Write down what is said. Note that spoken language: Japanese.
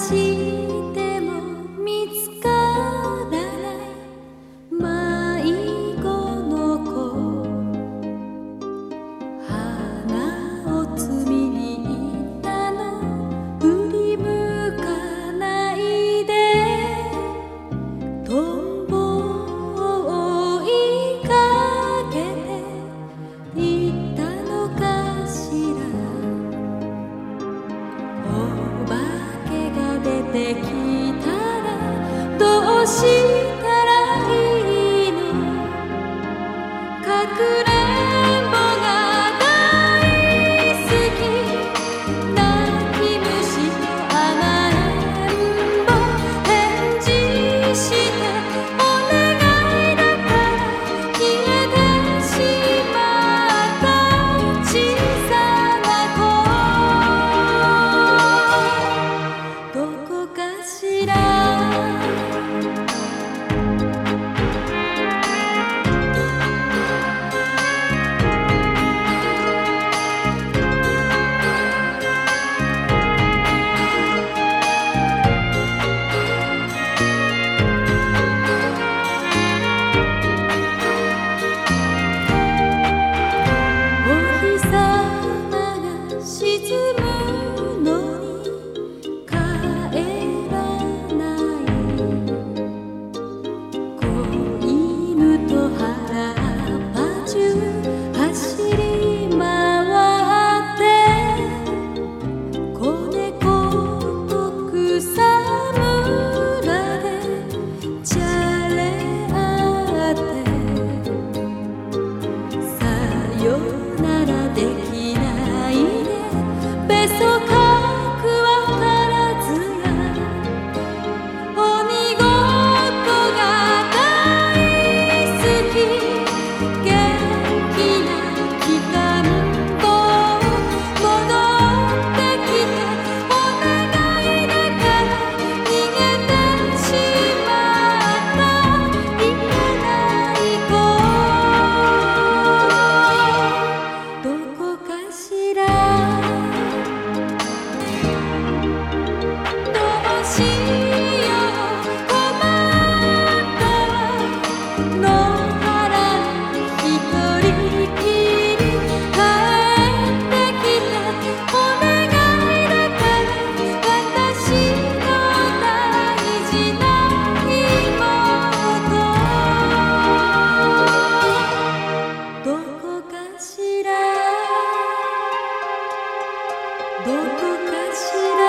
しても見つからない迷子の子、花を摘みに行ったの振り向かないで遠を追いかけていったのかしら。お化けが出てきたらどうしたらいいの。かくれんぼが大好き、泣き虫と甘えんぼ返事してお願いだから消えてしまった小さな子、どこかしら。お日様が沈むのに帰らない子犬と原っぱ中走り回って子猫と草むらでじゃれ合ってさよならできないでべそかくわからずや鬼ごっこが大好き、元気なきかんぼ戻ってきてお願いだから逃げてしまったいけない子、どこかしら。どうしよう困ったわ野原に一人きり帰ってきてお願いだから私の大事な妹、どこかしら。どこかしら。